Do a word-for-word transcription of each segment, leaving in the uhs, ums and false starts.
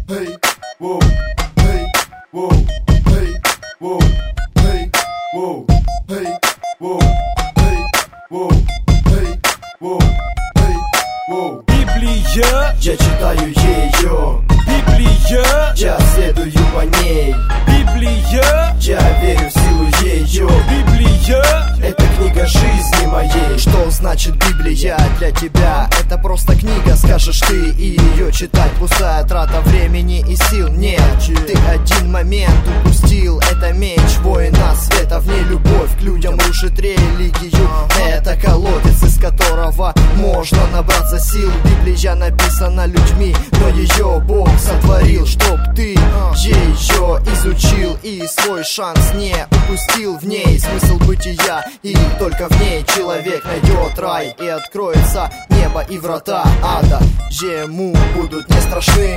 hey, whoa, hey, whoa, hey, whoa, hey, whoa, hey, whoa, hey, whoa, hey, whoa, hey, whoa. Библия, я читаю ее. Библия, я следую по ней. Библия, я верю в силу ее. Библия, это книга жизни моей. Что значит Библия для тебя? Это просто книга, скажешь ты, и ее читать пустая трата времени и сил. Нет, ты один момент упустил. Это меч воина света, в ней любовь к людям рушит религию. Это колодец, из которого можно набраться сил. Библия написана людьми, но ее Бог сотворил, чтоб ты ее изучил и свой шанс не упустил. В ней смысл бытия, и только в ней человек найдет рай, и откроется небо и врата ада ему будут не страшны.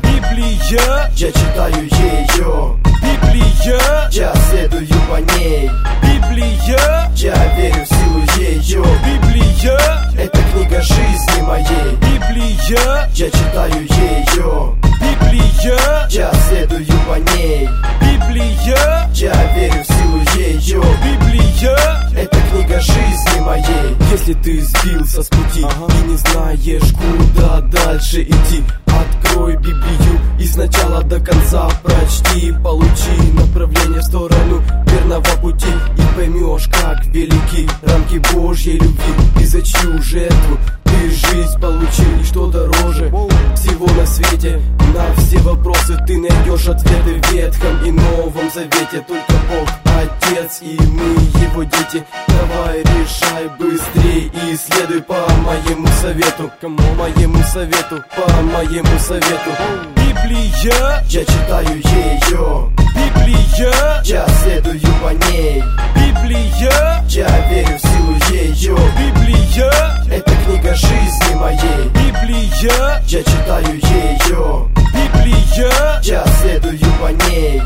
Библия, я читаю ее. Библия, я следую по ней. Библия, я верю в силу ее. Библия, это книга жизни моей. Библия, я читаю ее. Библия, я следую по ней. Библия, я верю в силу ее. Библия, это книга жизни моей. Если ты сбился с пути ага. и не знаешь, куда дальше идти, открой Библию и сначала до конца прочти. Получи направление в сторону верного пути и поймешь, как велики рамки Божьей любви. И за чью жертву ты жизнь получил, и что дороже всего на свете. На все вопросы ты найдешь ответы в Ветхом и Новом Завете. Только Бог Отец, и мы Его дети. Давай решай быстрей и следуй по моему совету. Кому моему совету, по моему совету. Библия, я читаю ее. Библия, я следую по ней. Библия, я верю в силу ее. Библия, это книга жизни моей. Библия, я читаю ее. Библия, я следую по ней.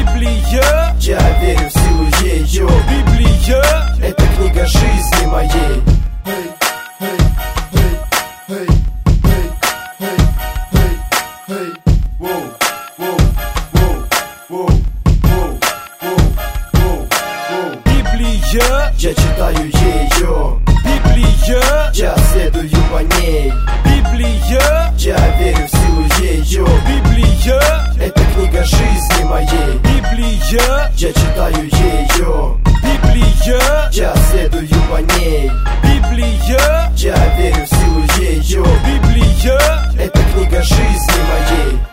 Библия, я верю в силу ее. Библия, это книга жизни моей. Hey, hey, hey, hey, hey, hey, hey, hey, whoa, whoa, whoa, whoa, whoa, whoa, whoa. Библия, я читаю ее. Библия, я следую по ней. Библия, я верю в силу ее. Библия, это книга жизни моей. Библия, я читаю ее. Библия, я следую по ней. Библия, я верю в силу ее. Библия, это книга жизни моей.